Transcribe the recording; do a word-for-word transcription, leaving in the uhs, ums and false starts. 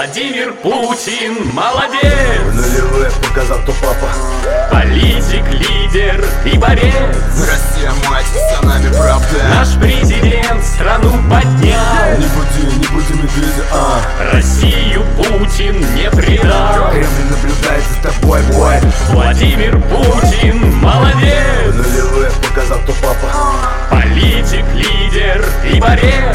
Владимир Путин молодец. Нулевых показал, кто папа. Политик, лидер и борец. Россия, мать, за нами правда. Наш президент страну поднял. Не буди, не буди медведя, а Россию Путин не предал. Кремль наблюдает за тобой, бой. Владимир Путин молодец. Нулевых показал, кто папа. Политик, лидер и борец.